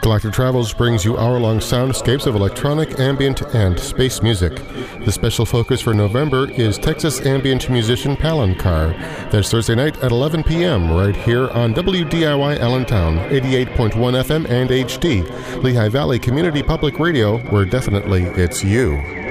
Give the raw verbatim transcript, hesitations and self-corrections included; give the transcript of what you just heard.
Galactic Travels brings you hour-long soundscapes of electronic, ambient, and space music. The special focus for November is Texas ambient musician Palancar. That's Thursday night at eleven p.m. right here on W D I Y Allentown, eighty-eight point one F M and H D, Lehigh Valley Community Public Radio, where definitely it's you.